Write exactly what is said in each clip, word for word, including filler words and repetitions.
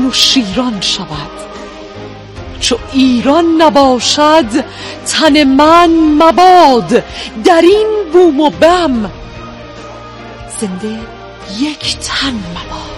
و شیران شود. چو ایران نباشد تن من مباد، در این بوم و بم زنده یک تن مباد.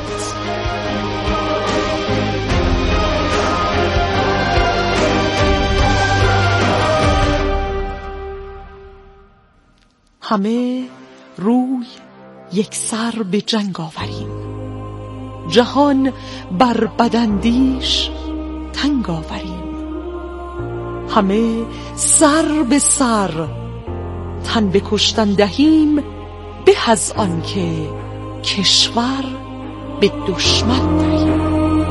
همه روی یک سر به جنگ آوریم، جهان بر بداندیش تنگ آوریم. همه سر به سر تن به کشتن دهیم، به از آن که کشور به دشمن دهیم.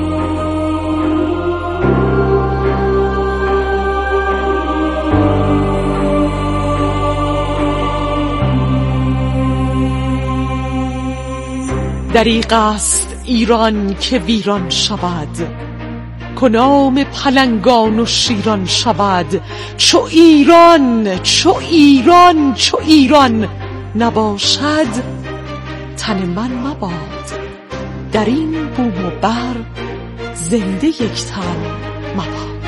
دریغ است ایران که ویران شود، کنام پلنگان و شیران شود. چو ایران چو ایران چو ایران نباشد تن من مباد، در این بوم و بر زنده یک تن مباد.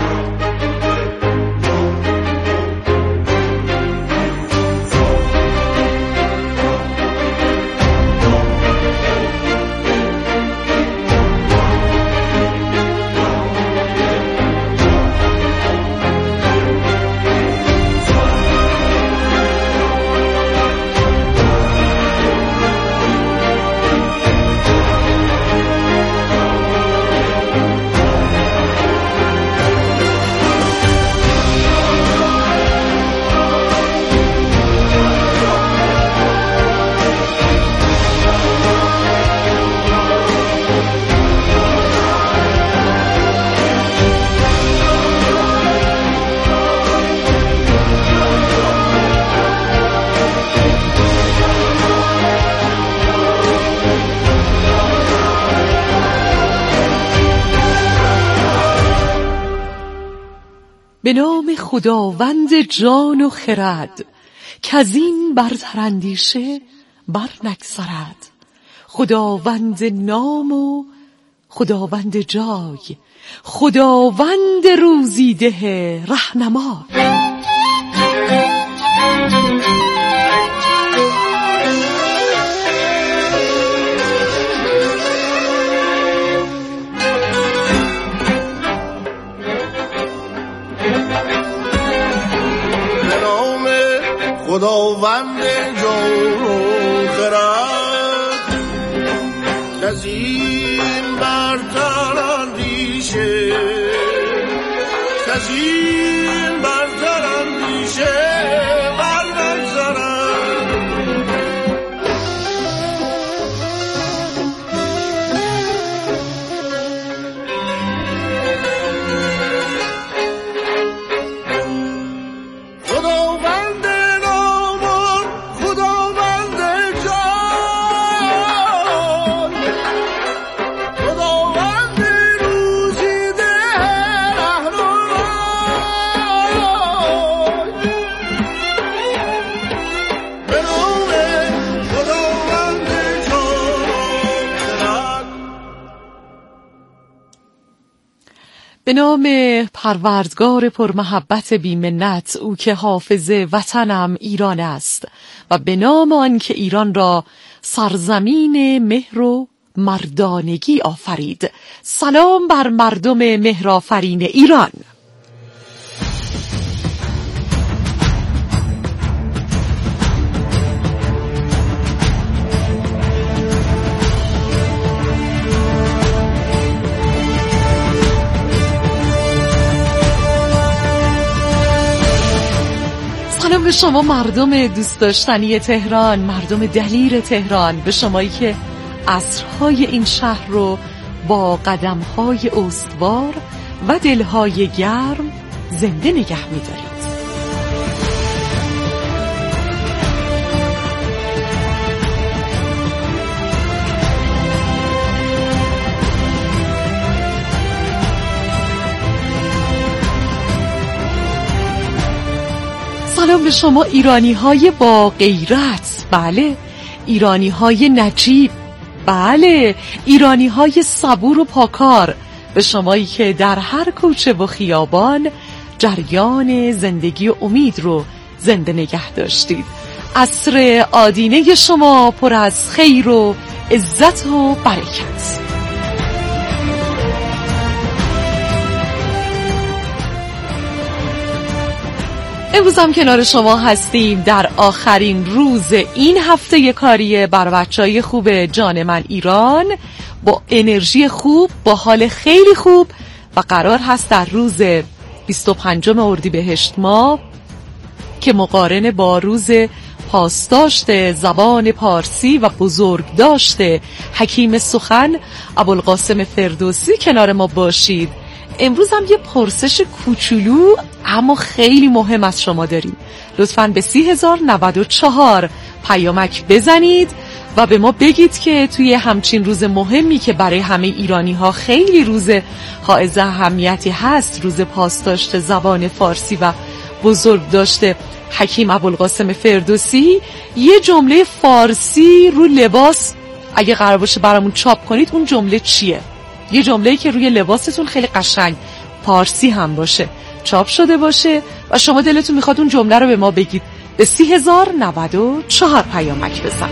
به نام خداوند جان و خرد، کز این برتر اندیشه بر نگذرد. خداوند نام و خداوند جای، خداوند روزیده رهنما. خداوند جان و خرد، از این برتر اندیشه، از این برتر اندیشه بر نگذرد. به نام پروردگار پرمحبت بی‌منت، او که حافظ وطنم ایران است، و به نام آن که ایران را سرزمین مهر و مردانگی آفرید. سلام بر مردم مهرآفرین ایران. سلام به شما مردم دوست داشتنی تهران، مردم دلیر تهران، به شمایی که عصرهای این شهر رو با قدمهای استوار و دلهای گرم زنده نگه می‌دارید. سلام به شما ایرانی های با غیرت، بله ایرانی های نجیب، بله، ایرانی های صبور و پاکار، به شمایی که در هر کوچه و خیابان جریان زندگی و امید رو زنده نگه داشتید. عصر آدینه شما پر از خیر و عزت و برکت. امروز هم کنار شما هستیم در آخرین روز این هفته کاری بر بچهای خوب جان من ایران، با انرژی خوب، با حال خیلی خوب، و قرار هست در روز بیست و پنجم اردیبهشت ماه که مقارن با روز پاسداشت زبان پارسی و بزرگداشت حکیم سخن ابوالقاسم فردوسی کنار ما باشید. امروز هم یه پرسش کوچولو اما خیلی مهم از شما داریم. لطفاً به سی هزار و نود و چهار پیامک بزنید و به ما بگید که توی همچین روز مهمی که برای همه ایرانی ها خیلی روز حائز اهمیتی هست، روز پاسداشت زبان فارسی و بزرگداشت حکیم ابوالقاسم فردوسی، یه جمله فارسی رو لباس اگه قرار باشه برامون چاپ کنید، اون جمله چیه؟ یه جمله‌ای که روی لباستون خیلی قشنگ فارسی هم باشه، چاپ شده باشه و شما دلتون میخواد اون جمله رو به ما بگید. به سی هزار و نود و چهار پیامک بزن.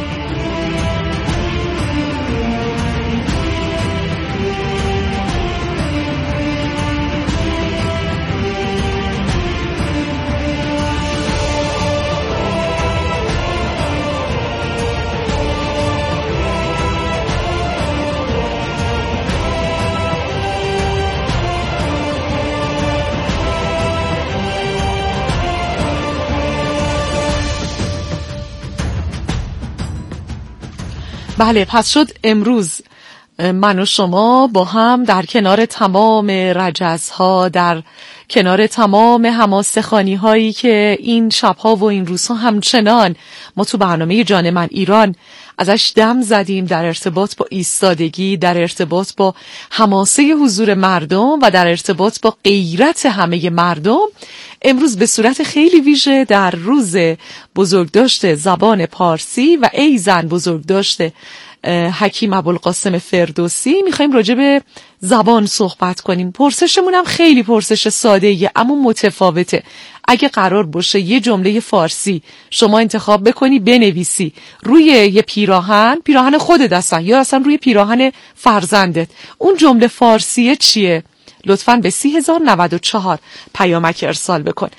بله، پس شد امروز من و شما با هم در کنار تمام رجزها، در کنار تمام حماسه‌خوانی هایی که این شبها و این روزها همچنان ما تو برنامه جان من ایران ازش دم زدیم، در ارتباط با ایستادگی، در ارتباط با حماسه حضور مردم و در ارتباط با غیرت همه مردم، امروز به صورت خیلی ویژه در روز بزرگداشت زبان پارسی و ایزن بزرگداشت حکیم ابوالقاسم فردوسی میخوایم راجع به زبان صحبت کنیم. پرسشمون هم خیلی پرسش ساده‌ایه اما متفاوته. اگه قرار باشه یه جمله فارسی شما انتخاب بکنی بنویسی روی یه پیراهن، پیراهن خودت هستن یا اصلا روی پیراهن فرزندت، اون جمله فارسیه چیه؟ لطفاً به سی هزار و نود و چهار پیامک ارسال بکن.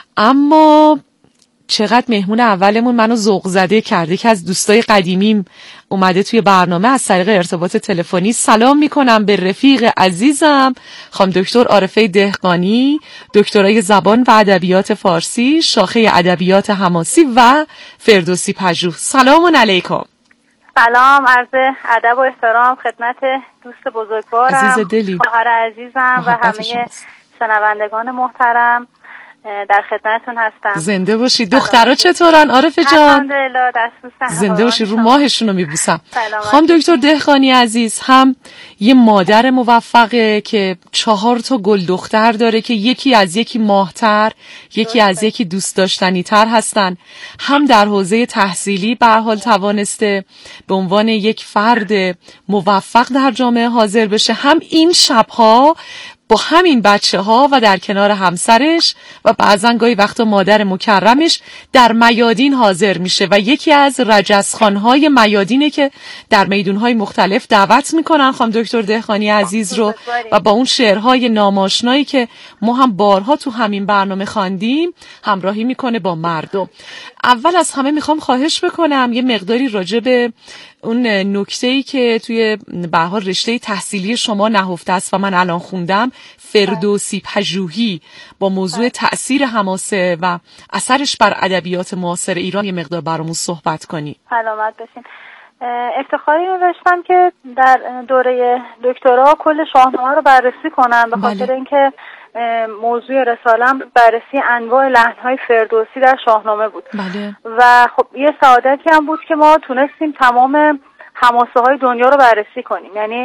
اما چقدر مهمون اولمون منو ذوق زده کرده که از دوستای قدیمیم اومده توی برنامه از طریق ارتباط تلفنی. سلام میکنم به رفیق عزیزم خانم دکتر عارفه دهقانی، دکترای زبان و ادبیات فارسی، شاخه ادبیات حماسی و فردوسی پژوه. سلام علیکم. سلام، عرض ادب و احترام خدمت دوست بزرگوارم، عزیز دلی، خواهر عزیزم و همه شنوندگان محترم. در خدمتتون هستم. زنده باشید. دخترها چطورن عارفه جان؟ الحمدلله، دست زنده باشید. رو ماهشون رو میبوسم. خانم دکتر دهقانی عزیز هم یه مادر موفقه که چهار تا گل دختر داره که یکی از یکی ماهتر، یکی از یکی دوست داشتنی تر هستن. هم در حوزه تحصیلی به هر حال توانسته به عنوان یک فرد موفق در جامعه حاضر بشه، هم این شبها با همین بچه ها و در کنار همسرش و بعضن گاهی وقتا مادر مکرمش در میادین حاضر میشه و یکی از رجزخوان‌های میادینه که در میدون‌های مختلف دعوت میکنن خانم دکتر دهقانی عزیز رو و با اون شعرهای ناماشنایی که ما هم بارها تو همین برنامه خواندیم همراهی میکنه با مردم. اول از همه میخوام خواهش بکنم یه مقداری راجع به اون نکته‌ای که توی به هر حال رشته تحصیلی شما نهفته است و من الان خوندم، فردوسی پژوهی، با موضوع تأثیر حماسه و اثرش بر ادبیات معاصر ایران یه مقدار برامون صحبت کنی. سلامت باشین. افتخاری رو داشتم که در دوره دکترا کل شاهنامه رو بررسی کنم به خاطر بله. اینکه موضوع رساله‌ام بررسی انواع لحن‌های فردوسی در شاهنامه بود. بله. و خب یه سعادتی هم بود که ما تونستیم تمام حماسه‌های دنیا رو بررسی کنیم، یعنی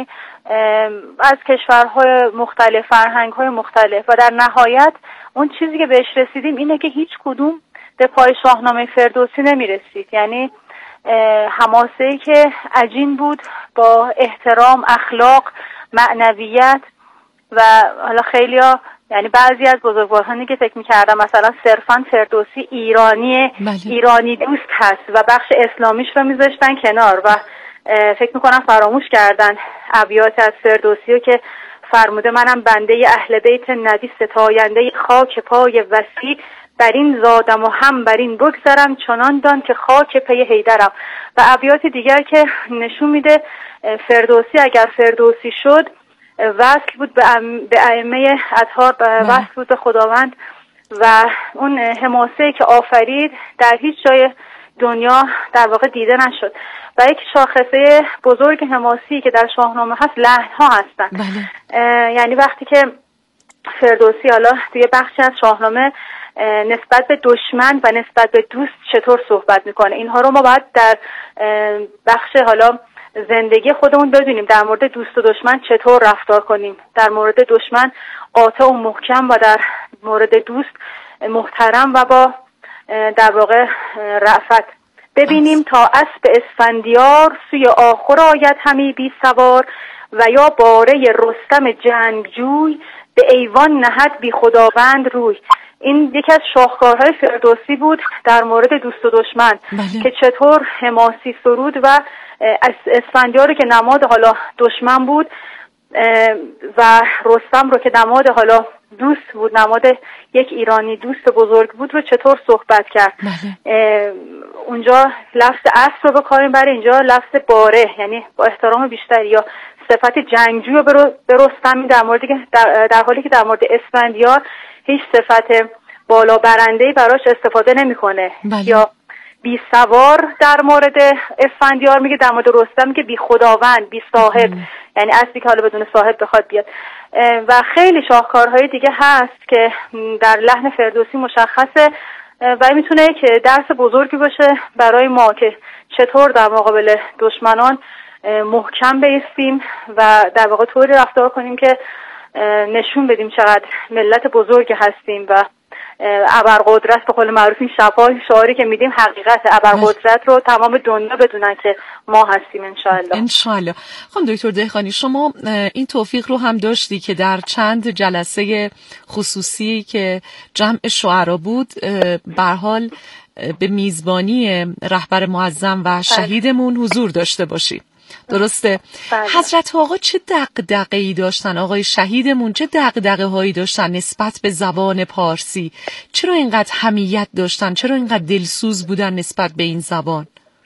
از کشورهای مختلف، فرهنگ‌های مختلف، و در نهایت اون چیزی که بهش رسیدیم اینه که هیچ کدوم به پای شاهنامه فردوسی نمی‌رسید. یعنی حماسه‌ای که عجین بود با احترام، اخلاق، معنویت. و حالا خیلیا، یعنی بعضی از بزرگوارانی که فکر می‌کردم مثلا صرفاً فردوسی ایرانی بله. ایرانی دوست هست و بخش اسلامیش رو می‌ذاشتن کنار و فکر می‌کنم فراموش کردن ابیات از فردوسی رو که فرموده منم بنده اهل بیت نبی ستاینده خاک پای وسیع، بر این زادم و هم بر این بگذرم چنان دان که خاک پی حیدرم. و ابیات دیگر که نشون میده فردوسی اگر فردوسی شد وصل بود به ائمه اطهار، وصل بود به خداوند و اون حماسه‌ای که آفرید در هیچ جای دنیا در واقع دیده نشد. و یک شاخصه بزرگ حماسی که در شاهنامه هست لحن‌ها هستن. بله. یعنی وقتی که فردوسی حالا توی بخشی از شاهنامه نسبت به دشمن و نسبت به دوست چطور صحبت میکنه، اینها رو ما باید در بخش حالا زندگی خودمون بدونیم، در مورد دوست و دشمن چطور رفتار کنیم، در مورد دشمن قاطع و محکم و در مورد دوست محترم و با در واقع رأفت. ببینیم تا اسب اسفندیار سوی آخر آید همی بی سوار، و یا باره رستم جنگجوی به ایوان نهد بی خداوند روی. این یکی از شاهکارهای فردوسی بود در مورد دوست و دشمن. بله. که چطور حماسی سرود و اسفندیار رو که نماد حالا دشمن بود و رستم رو که نماد حالا دوست بود، نماد یک ایرانی دوست بزرگ بود رو چطور صحبت کرد. بله. اونجا لفظ اسب رو به کار میبره، اینجا لفظ باره، یعنی با احترام بیشتری، یا صفت جنگجوی رو به رستم در مورد در, در حالی که در مورد اسفندیار هیچ صفت بالا برنده‌ای براش استفاده نمی‌کنه. بله. یا بی سوار در مورد اسفندیار میگه، در مورد رستم میگه بی خداوند، بی صاحب، یعنی اصلی که حالا بدون صاحب بخواد بیاد. و خیلی شاهکارهای دیگه هست که در لحن فردوسی مشخصه و میتونه که درس بزرگی باشه برای ما که چطور در مقابل دشمنان محکم بایستیم و در واقع طوری رفتار کنیم که نشون بدیم چقدر ملت بزرگ هستیم و ابرقدرت، به قول معروف این شب‌ها شعاری که میدیم حقیقت، ابرقدرت رو تمام دنیا بدونن که ما هستیم انشالله. انشالله. خانم دکتر دهقانی، شما این توفیق رو هم داشتی که در چند جلسه خصوصی که جمع شعرا بود به هر حال به میزبانی رهبر معظم و شهیدمون حضور داشته باشی. درسته؟ بله. حضرت آقا چه دغدغه‌ای داشتن، آقای شهیدمون چه دغدغه‌هایی داشتن نسبت به زبان پارسی؟ چرا اینقدر حمیت داشتن؟ چرا اینقدر دلسوز بودن نسبت به این زبان؟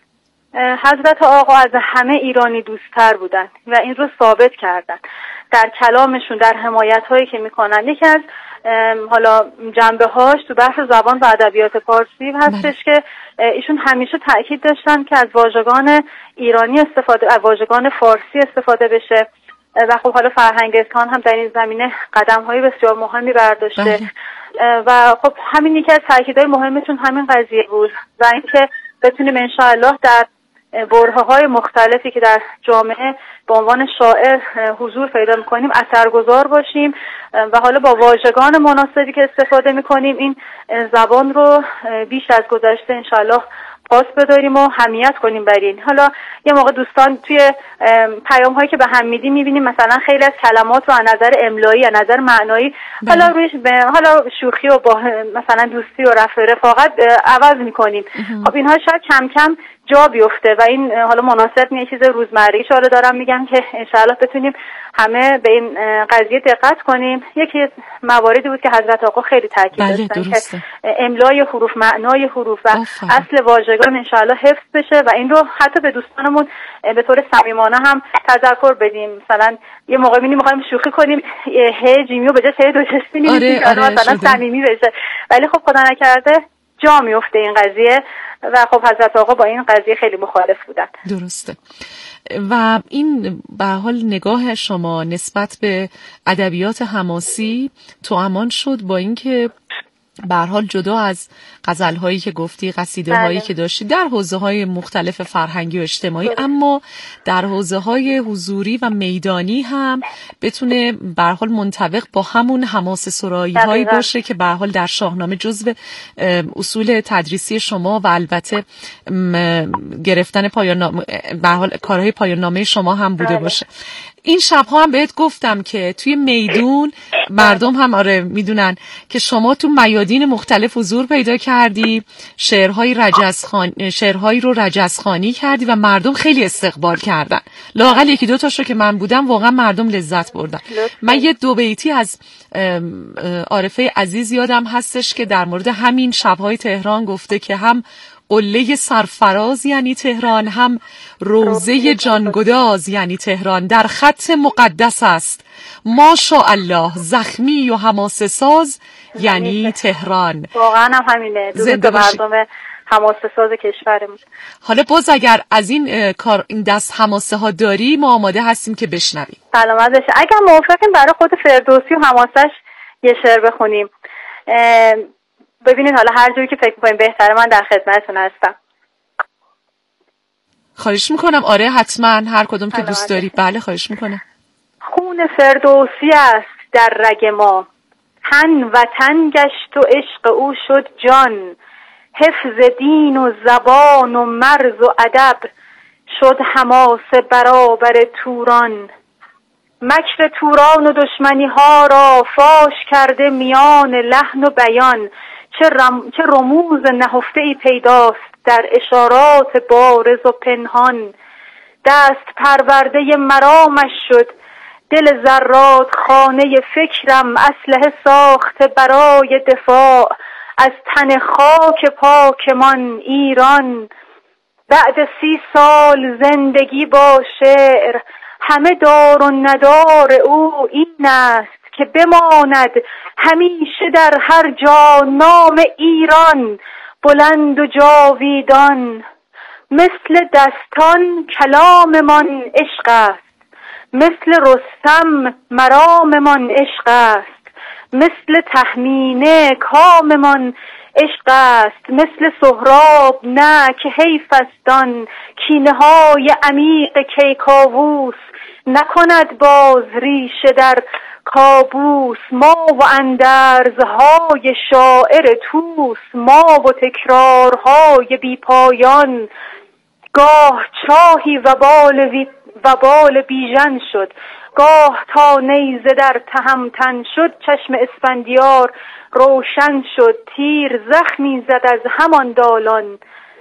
حضرت آقا از همه ایرانی دوست‌تر بودن و این رو ثابت کردن در کلامشون، در حمایت‌هایی که میکنن. یکی از حالا جنبه‌هاش تو بحث زبان و ادبیات پارسی هستش که ایشون همیشه تأکید داشتن که از واژگان ایرانی استفاده، از واژگان فارسی استفاده بشه و خب حالا فرهنگ اسلام هم در این زمینه قدم‌های بسیار مهمی برداشته و خب همین یکی از تأکیدهای مهمشون همین قضیه بود و اینکه بتونیم انشاءالله در برهه‌های مختلفی که در جامعه به عنوان شاعر حضور پیدا می‌کنیم اثرگذار باشیم و حالا با واژگان مناسبی که استفاده می‌کنیم این زبان رو بیش از گذشته انشاءالله پاس بداریم و حمیت کنیم بر این. حالا یه موقع دوستان توی پیام‌هایی که به هم میدیم می‌بینیم مثلا خیلی از کلمات رو از نظر املایی، از نظر معنایی حالا روش حالا شوخی و با مثلا دوستی و رفع رفاقت عوض می‌کنیم. خب اینها شاید کم کم جا بیفته و این حالا مناسب نیست، چیز روزمره‌ای حالا دارم میگم که انشاءالله بتونیم همه به این قضیه دقت کنیم. یکی از مواردی بود که حضرت آقا خیلی تاکید داشتن که املای حروف، معنای حروف و اصل واژگان انشاءالله حفظ بشه و این رو حتی به دوستانمون به طور صمیمانه هم تذکر بدیم. مثلا یه موقع می‌بینیم می‌خوایم شوخی کنیم ه جیمیو به جای ه دو چشمی می‌نویسیم آره، آره، مثلا صمیمی بشه، ولی خب خدا نکرده جا میفته این قضیه و خب حضرت آقا با این قضیه خیلی مخالف بودن. درسته. و این به حال نگاه شما نسبت به ادبیات حماسی توامان شد با اینکه به هر حال جدا از غزل‌هایی که گفتی، قصیده‌هایی که داشتی در حوزه‌های مختلف فرهنگی و اجتماعی، اما در حوزه‌های حضوری و میدانی هم بتونه به هر حال منطبق با همون حماسه سرایی‌هایی باشه که به هر حال در شاهنامه جزو اصول تدریسی شما و البته گرفتن پایان نامه، به هر حال کارهای پایان نامه شما هم بوده باشه. این شب‌ها هم بهت گفتم که توی میدون مردم هم آره میدونن که شما تو میادین مختلف حضور پیدا کردی، شعرهای رجزخوانی شعرهایی رو رجزخوانی کردی و مردم خیلی استقبال کردن. لااقل یکی دو تاشو که من بودم واقعا مردم لذت بردن. من یه دو بیتی از عارفه عزیز یادم هستش که در مورد همین شب‌های تهران گفته که هم قله سرفراز یعنی تهران، هم روضه جانگداز یعنی تهران، در خط مقدس است ماشاءالله زخمی و حماسه ساز یعنی تهران. واقعا هم همینه، درود مردم حماسه ساز کشورمون. حالا باز اگر از این کار این دست حماسه ها داری ما آماده هستیم که بشنویم. سلامت بشه. اگر موافقین برای خود فردوسی و حماسش یه شعر بخونیم. ببینید حالا هر جوری که فکر می‌کنین بهتره من در خدمتتون هستم. خواهش میکنم. آره حتما هر کدوم که دوست داری. بله خواهش میکنم. خون فردوسی است در رگ ما، تن وطن گشت و عشق او شد جان، حفظ دین و زبان و مرز و ادب شد حماسه برابر توران. مکر توران و دشمنی ها را فاش کرده میان لحن و بیان، چه, رم... چه رموز نهفته ای پیداست در اشارات بارز و پنهان. دست پرورده مرامش شد دل ذرات خانه فکرم، اسلحه ساخته برای دفاع از تن خاک پاکمان ایران. بعد سی سال زندگی با شعر همه دار و ندار او این است که بماند همیشه در هر جا نام ایران بلند و جاویدان. مثل دستان کلاممان عشق است، مثل رستم مراممان عشق است، مثل تهمینه کاممان عشق است، مثل سهراب نه که حیف است آن کینه های عمیق کیکاووس نکند باز ریشه در کابوس. ما و اندرزهای شاعر توس، ما و تکرارهای بی پایان، گاه چاهی وبال وی وبال بیژن شد، گاه تا نیزه در تهمتن شد. چشم اسفندیار روشن شد، تیر زخمی زد از همان دالان.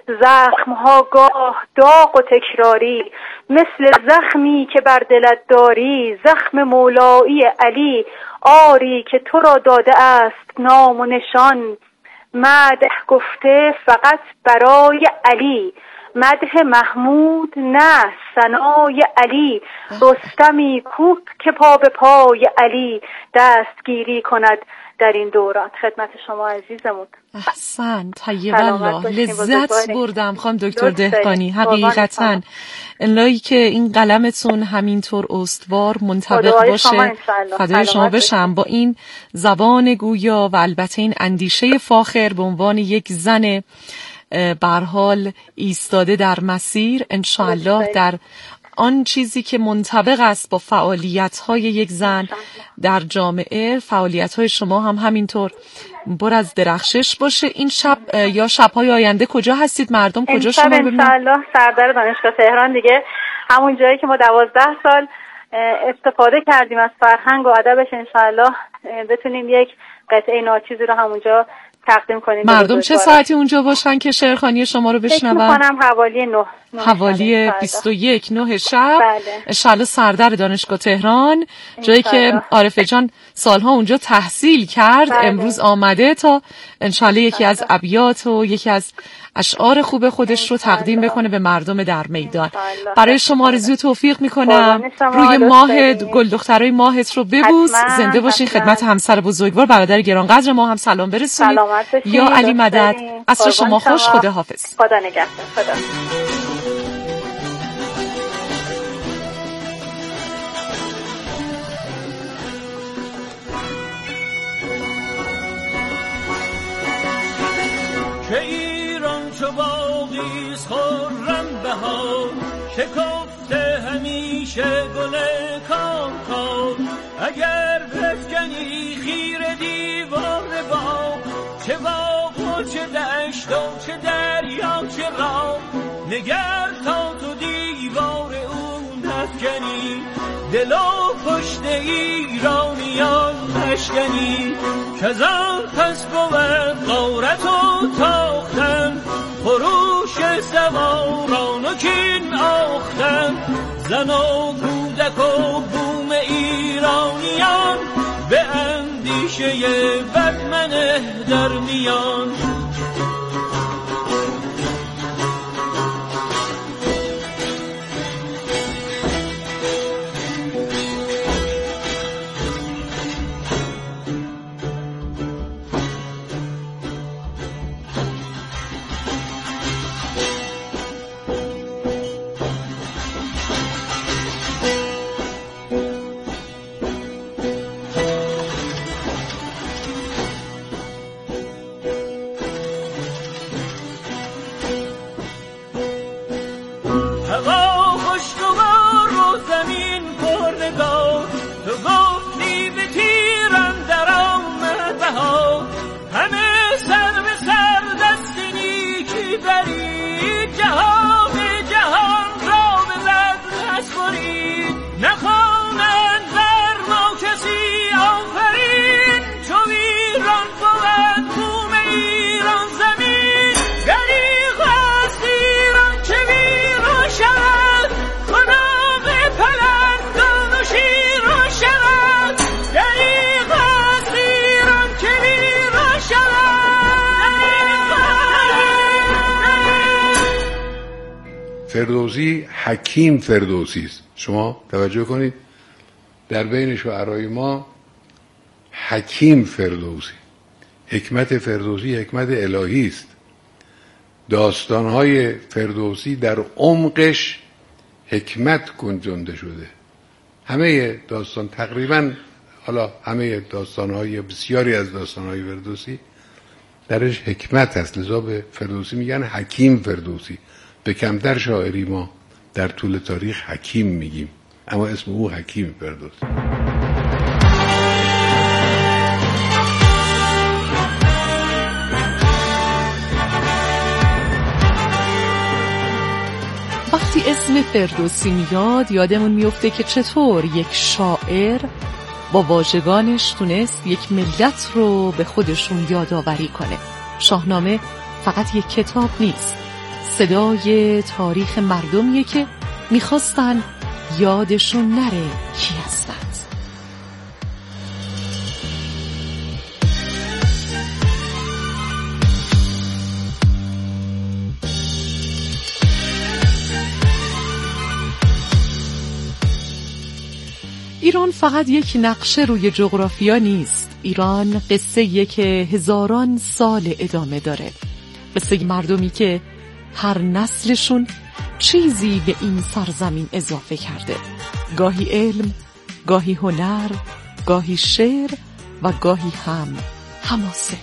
زخمها گاه داغ و تکراری، مثل زخمی که بر دلت داری. زخم مولایی علی آری که تو را داده است نام و نشان. مدح گفته فقط برای علی، مدح محمود نه ثنای علی. رستمی کوب که پا به پای علی دستگیری کند در این دوران. خدمت شما عزیزمون. احسن طیب الله. لذت بردم خانم دکتر دهقانی حقیقتا. الهی که این قلمتون همینطور استوار منطبق باشه. فدای شما بشم با این زبان گویا و البته این اندیشه فاخر به عنوان یک زن به هر حال ایستاده در مسیر، انشاءالله در آن چیزی که منطبق است با فعالیت‌های یک زن در جامعه. فعالیت‌های شما هم همینطور پر از درخشش باشه. این شب یا شب‌های آینده کجا هستید؟ مردم کجا شما ببینن؟ انشاءالله سردر دانشگاه تهران دیگه، همون جایی که ما دوازده سال استفاده کردیم از فرهنگ و ادبش، انشاءالله بتونیم یک قطعه ناچیزی رو همونجا تقدیم کنیم. مردم چه ساعتی اونجا باشن که شعرخوانی شما رو بشنون؟ فکر می‌کنم حوالی نه حوالی بیست و یک نه شب. بله. انشالله سردر دانشگاه تهران، جایی که عارفه جان سالها اونجا تحصیل کرد. بله. امروز آمده تا انشالله یکی از ابیات و یکی از اشعار خوب خودش رو تقدیم بکنه به مردم در میدان. برای شما آرزوی توفیق میکنم. روی ماه گل دخترای ماهت رو ببوس. زنده باشین. خدمت همسر بزرگوار برادر گرانقدر ما هم سلام برسونید. یا علی مدد. عصر شما خوش. خدا حافظ. خدا نگهدار. خدا. که ایران چو باغیست خرم بهار، شکفته همیشه گل کاکا. اگر بفکنی خیره دیوار باغ، چه باغ و چه دشت و چه دریا چه راه، نگر تا تو دیوار اون نفکنی، دل و پشت ایرانیان نشکنی. کزان پس بود غارت و تاختن، خروش سواران و کین آختن. زن و کودک و بوم ایرانیان، به اندیشه بد منه در میان. فردوسی حکیم فردوسی است. شما توجه کنید در بین شعرای ما حکیم فردوسی، حکمت فردوسی حکمت الهی است. داستانهای فردوسی در عمقش حکمت گنجانده شده. همه داستان تقریبا، حالا همه داستانهای بسیاری از داستانهای فردوسی درش حکمت هست، لذا به فردوسی میگن حکیم فردوسی. به کمتر شاعری ما در طول تاریخ حکیم میگیم، اما اسم او حکیم فردوسی. وقتی اسم فردوسی میاد یادمون میفته که چطور یک شاعر با واژگانش تونست یک ملت رو به خودشون یادآوری کنه. شاهنامه فقط یک کتاب نیست، صدای تاریخ مردمیه که میخواستن یادشون نره کی هستند. ایران فقط یک نقشه روی جغرافیا نیست. ایران قصه یک که هزاران سال ادامه داره، قصه مردمی که هر نسلشون چیزی به این سرزمین اضافه کرده، گاهی علم، گاهی هنر، گاهی شعر و گاهی هم حماسه.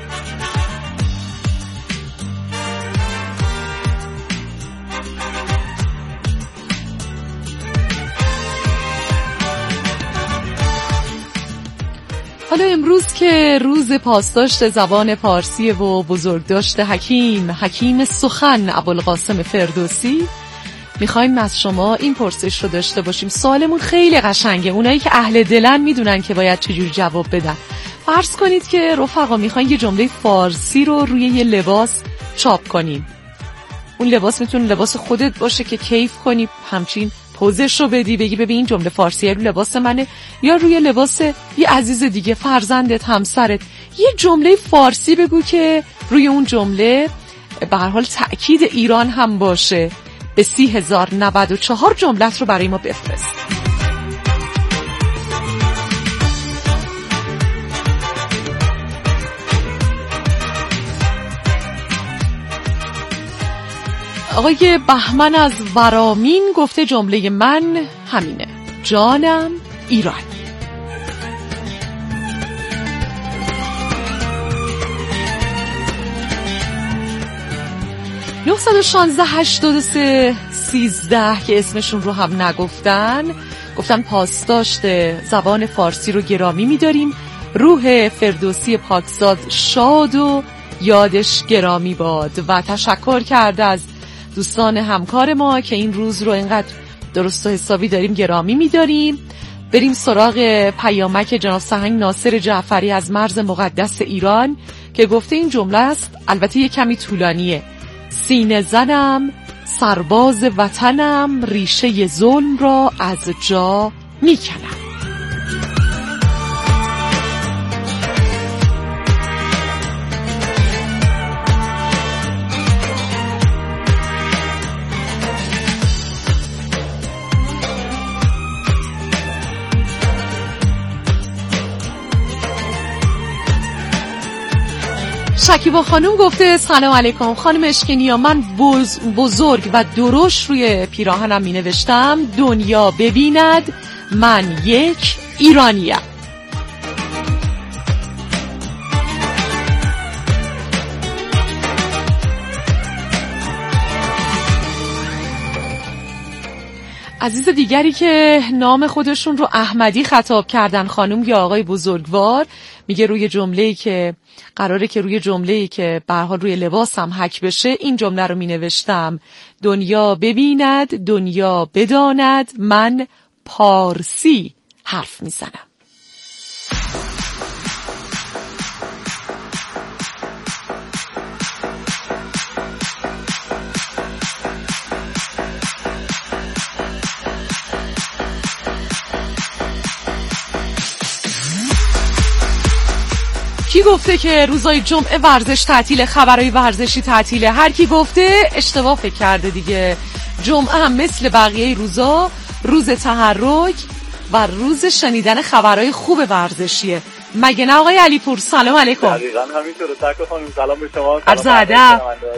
حالا امروز که روز پاسداشت زبان فارسی و بزرگداشت حکیم حکیم سخن ابوالقاسم فردوسی، میخوایم از شما این پرسش رو داشته باشیم. سوالمون خیلی قشنگه، اونایی که اهل دلن میدونن که باید چجوری جواب بدن. فرض کنید که رفقا میخواین یه جمله فارسی رو روی یه لباس چاپ کنین. اون لباس میتونه لباس خودت باشه که کیف کنی، همچین پوزش رو بدی، بگی ببین این جمله فارسیه رو لباس منه، یا روی لباس یه عزیز دیگه، فرزندت، همسرت، یه جمله فارسی بگو که روی اون جمله به هر حال تأکید ایران هم باشه. به سی هزار نود و چهار جملت رو برای ما بفرست. آقای بهمن از ورامین گفته جمله من همینه، جانم ایران. نه یک شش هشت سه سیزده که اسمشون رو هم نگفتن، گفتن پاسداشت زبان فارسی رو گرامی می‌داریم، روح فردوسی پاکزاد شاد و یادش گرامی باد. و تشکر کرده از دوستان همکار ما که این روز رو اینقدر درست و حسابی داریم گرامی می‌داریم. بریم سراغ پیامک جناب سهنگ ناصر جعفری از مرز مقدس ایران که گفته این جمله است، البته یه کمی طولانیه: سینه زنم سرباز وطنم، ریشه ظلم را از جا میکنم. شکیبا خانم گفته سلام علیکم خانم اشکینیا، من بز... بزرگ و درشت روی پیراهنم می نوشتم دنیا ببیند من یک ایرانیم. عزیز دیگری که نام خودشون رو احمدی خطاب کردن، خانم یا آقای بزرگوار، میگه روی جمله‌ای که قراره که روی جمله‌ای که به هر حال روی لباسم حک بشه این جمله رو مینوشتم دنیا ببیند دنیا بداند من پارسی حرف میزنم. کی گفته که روزای جمعه ورزش تعطیله، خبرهای ورزشی تعطیله؟ هر کی گفته اشتباه فکر کرده دیگه. جمعه هم مثل بقیه روزا روز تحرک و روز شنیدن خبرهای خوب ورزشیه، مگه نه آقای علیپور؟ سلام علیکم. دقیقاً همینطوره. تک خانم سلام به شما. عرض ادب.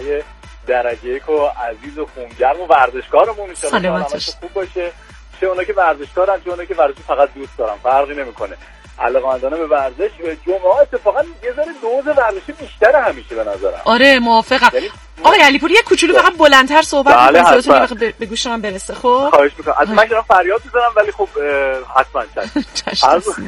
درجه یک و عزیز و خونگرم و ورزشکارمون ان شاء الله خوب باشه. چه اونا که ورزشکارن چه اونا که ورزش فقط دوست دارن، فرقی نمیکنه. علاقه‌مندانه به ورزش و جمعه اتفاقا یه ذره دوز ورزشی بیشتره همیشه به نظرم. آره موافقم. یعنی آقای علیپور یه کوچولو فقط بلندتر صحبت کنید صداتون به گوش من برسه. خب خواهش می‌کنم. از من دارم فریاد می‌زنم ولی خب حتما چشم.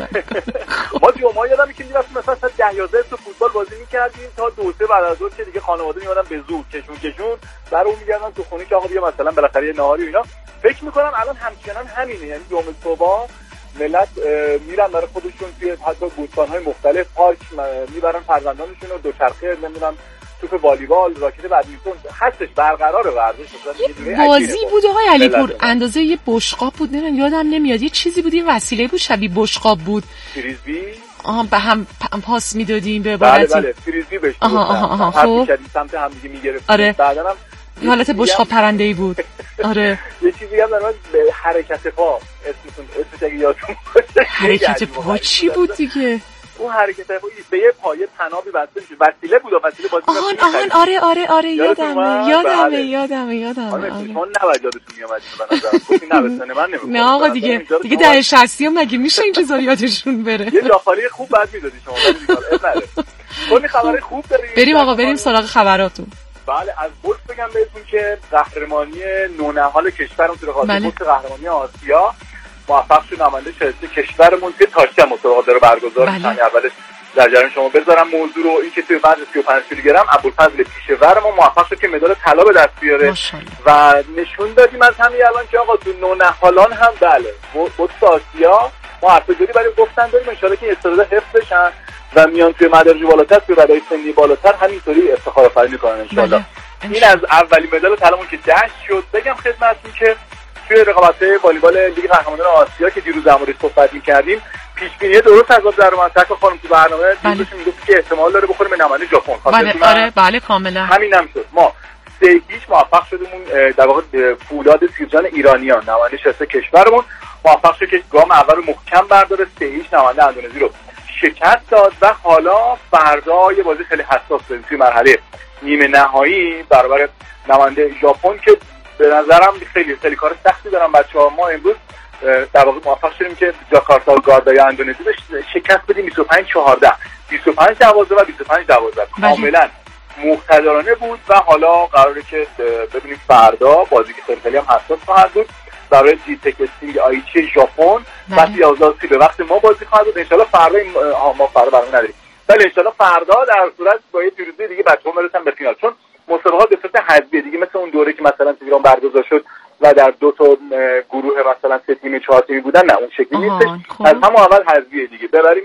ما جمعه یادم میاد که مثلا مثلا ده یازده تا فوتبال بازی می‌کردیم تا دو سه بعد از ظهر که دیگه خانواده میومدن به زور کشون کشون برای اون می‌گردن تو خونه که آقا بیا مثلا بالاخره نهاری و اینا. فکر می‌کنم الان همچنان همینه، یعنی جمعه صبح ملت میرن برای خودشون توی حتی بوستان‌های مختلف پارک میبرن فرزندانشون رو، دوچرخه، نمیدونم توپ والیبال، راکت بدمینتون، هستش برقرار ورزش. بازی بود آقای علیپور اندازه یه بشقاب بود، نمیدونم یادم نمیاد یه چیزی بود، این وسیله بود شبیه بشقاب بود، فریزبی. آها به هم پاس میدادیم به عبارتی. بله بله فریزبی بهش آها آها آها خب سمت هم دیگه میگرفتیم. آره. بعداً هم حالت بشقاب پرنده‌ای بود. آره. یه چیزی هم دارم به حرکت پا اسمتون اسمش اگه یادتون باشه. حرکت پا چی بود دیگه؟ اون حرکت پا به یه پایه تنابی بسته میشه، وسیله بود، وسیله بازی. آهان آهان آره آره آره یادمه یادمه یادمه یادمه. آره من نباید یادتون میومد به نظر. گفتین نه به من نمیگم. نه آقا دیگه دیگه در شصتی مگه میشه این چیزا یادشون بره؟ یه جاخالی خوب بعد میدادی شما ولی دیگه اب نره. کلی خبر خوب داریم. بریم آقا بریم سراغ خبراتون. بله از بورس بگم بهتون که قهرمانی نونهال کشورمون تو رقابت بورس قهرمانی آسیا موفق شد نماینده شایسته کشورمون که تاشکند مسابقات رو برگزار کنه. اولش در جریان شما بذارم موضوع رو، این که توی بعد سی و پنج کیلوگرم ابوالفضل پیشورمون موفق شد که مدال طلا به دست بیاره و نشون دادیم از همین الان که آقا تو نونهالان هم بله بورس آسیا ما حرفه‌جویی برای گفتن داریم، ان شاءالله که استعداد حفظ بشن و میان توی مدارج بالاتر توی رده سنی بالاتر همینطوری افتخار آفرینی میکنن ان شاءالله. این از اولین مدال طلامون که جشن شد. بگم خدمتتون که توی رقابت‌های والیبال لیگ قهرمانان آسیا که دیروز در موردش صحبت می‌کردیم پیش بینی درست از در منطقه خانم تو برنامه دیروز میگفت که احتمال داره بخوریم به نماینده ژاپن. بله آره بله کاملا همینم شد. ما سه هیچ موفق شدیم در واقع فولاد سیرجان ایرانیان نماینده شایسته کشورمون موفق شد که گام اول رو محکم برداره، سه هیچ نماینده اندونزی رو شکست داد و حالا فردا یه بازی خیلی حساس داریم توی مرحله نیمه نهایی برابر نماینده ژاپن که به نظرم خیلی خیلی کار سختی دارن بچه‌ها. ما امروز در واقع موفق شدیم که جاکارتا گاردای اندونزی رو شکست بدیم بیست و پنج چهارده، بیست و پنج دوازده و بیست و پنج دوازده. کاملا مقتدرانه بود و حالا قراره که ببینیم فردا بازی که خیلی خیلی هم حساس خواهد بود برای جی تک استینگ آیچی ژاپن ساعت یازده به وقت ما بازی خواهد بود. ان شاءالله فردا ما فردا برنامه نداریم، ولی ان شاءالله فردا در صورت با یه پیروزی دیگه بچه‌ها برسن به فینال، چون مسابقات به صورت حذفی دیگه مثل اون دوره که مثلا تو ایران برگزار شد و در دو تا گروه مثلا سه تیمی چهار تیمی بودن، نه اون شکلی نیست. از همون اول حذفیه دیگه ببریم